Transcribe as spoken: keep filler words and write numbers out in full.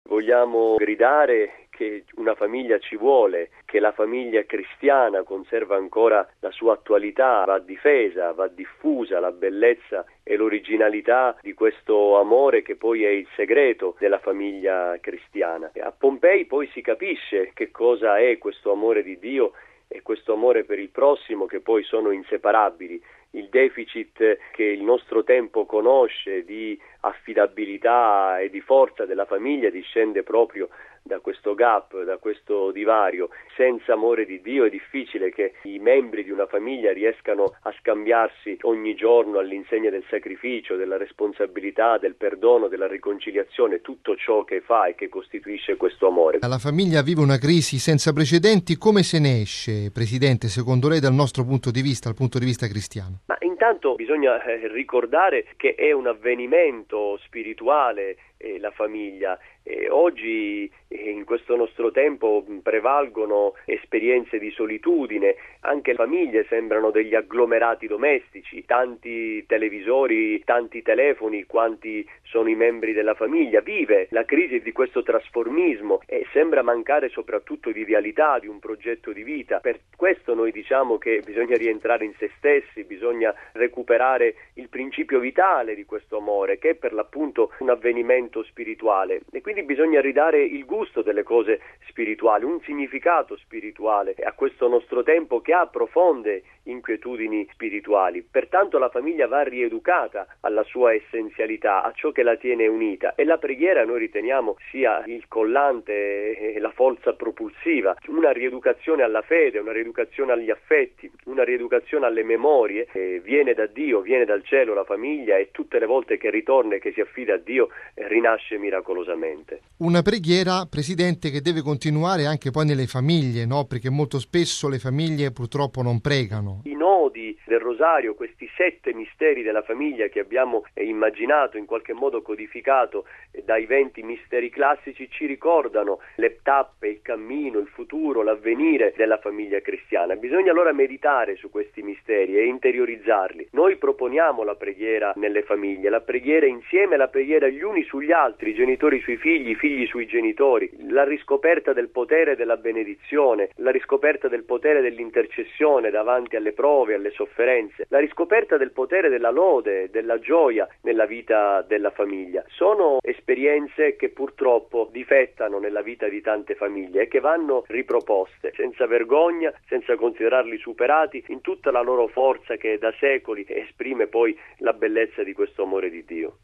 Vogliamo gridare che una famiglia ci vuole, che la famiglia cristiana conserva ancora la sua attualità, va difesa, va diffusa la bellezza e l'originalità di questo amore che poi è il segreto della famiglia cristiana. A Pompei poi si capisce che cosa è questo amore di Dio e questo amore per il prossimo, che poi sono inseparabili. Il deficit che il nostro tempo conosce di affidabilità e di forza della famiglia discende proprio da questo gap, da questo divario. Senza amore di Dio è difficile che i membri di una famiglia riescano a scambiarsi ogni giorno all'insegna del sacrificio, della responsabilità, del perdono, della riconciliazione, tutto ciò che fa e che costituisce questo amore. La famiglia vive una crisi senza precedenti. Come se ne esce, Presidente, secondo lei, dal nostro punto di vista, dal punto di vista cristiano? Ma intanto bisogna eh, ricordare che è un avvenimento spirituale eh, la famiglia. Eh, oggi eh, in questo nostro tempo prevalgono esperienze di solitudine, anche le famiglie sembrano degli agglomerati domestici, tanti televisori, tanti telefoni, quanti sono i membri della famiglia. Vive la crisi di questo trasformismo e sembra mancare soprattutto di idealità, di un progetto di vita. Per questo noi diciamo che bisogna rientrare in se stessi, bisogna recuperare il principio vitale di questo amore, che è per l'appunto un avvenimento spirituale, e quindi bisogna ridare il gusto delle cose spirituali, un significato spirituale a questo nostro tempo che ha profonde inquietudini spirituali. Pertanto la famiglia va rieducata alla sua essenzialità, a ciò che la tiene unita, e la preghiera noi riteniamo sia il collante e la forza propulsiva. Una rieducazione alla fede, una rieducazione agli affetti, una rieducazione alle memorie, eh, viene da Dio, viene dal cielo la famiglia, e tutte le volte che ritorna e che si affida a Dio eh, rinasce miracolosamente. Una preghiera, Presidente, che deve continuare anche poi nelle famiglie, no? Perché molto spesso le famiglie purtroppo non pregano. I nodi del rosario, questi sette misteri della famiglia che abbiamo eh, immaginato, in qualche modo codificato eh, dai venti misteri classici, ci ricordano le tappe, il cammino, il futuro, l'avvenire della famiglia cristiana. Bisogna allora meditare su questi misteri e interiorizzarli. Noi proponiamo la preghiera nelle famiglie, la preghiera insieme, la preghiera gli uni sugli altri, i genitori sui figli, i figli sui genitori, la riscoperta del potere della benedizione, la riscoperta del potere dell'intercessione davanti alle prove, alle sofferenze, la riscoperta del potere della lode, della gioia nella vita della famiglia. Sono esperienze che purtroppo difettano nella vita di tante famiglie e che vanno riproposte senza vergogna, senza considerarli superati, in tutta la loro forza che da secoli esprime poi la bellezza di questo amore di Dio.